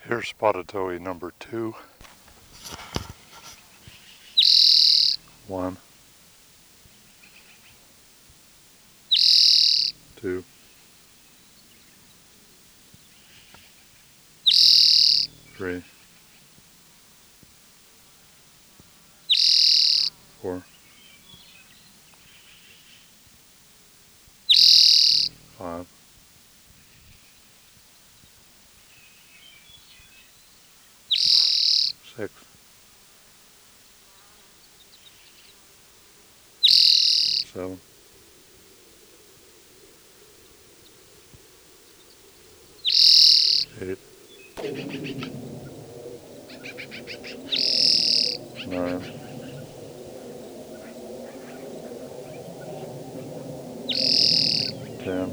Here's spotted towhee number 2. 1, 2, 3, 4, 5, 6, 7, 8, 9, 10,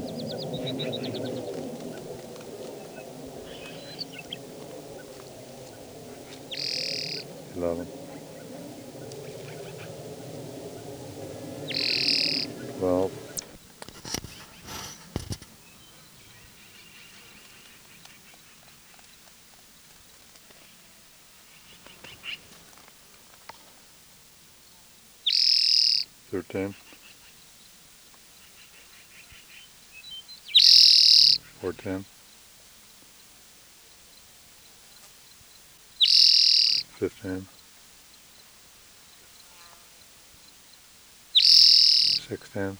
11, 12, 13, 14, 15, 16,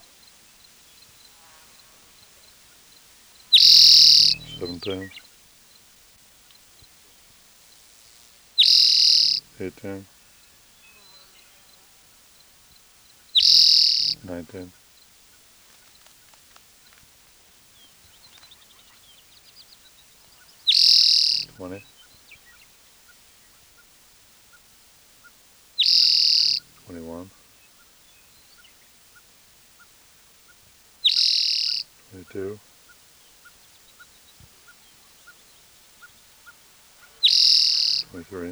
17, 18, 19, 20, 21, 22, 23,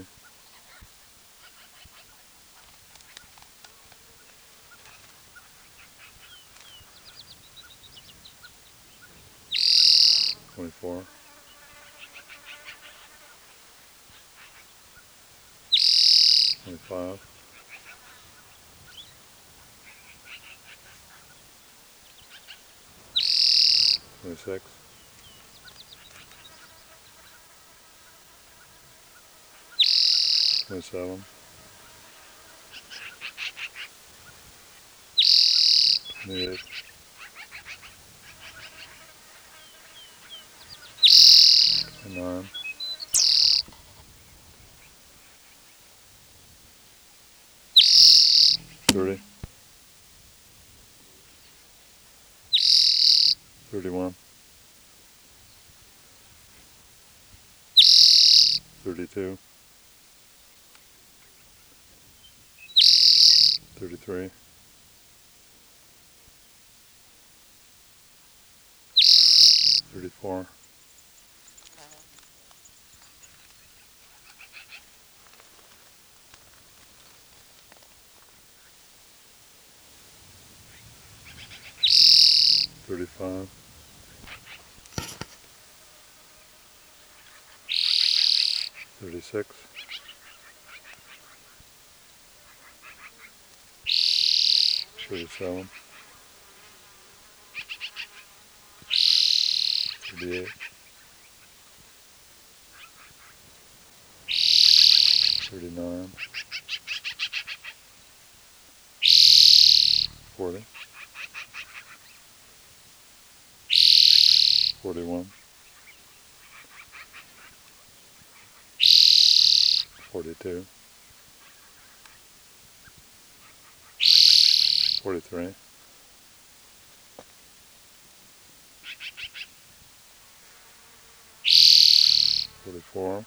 24, 25, 26, 27, 28, 29, 30, 31, 32, 33, 34, 35, 36, 37, 38, 39, 40, 41, 42, 43, 44,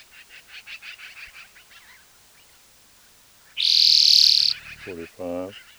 45,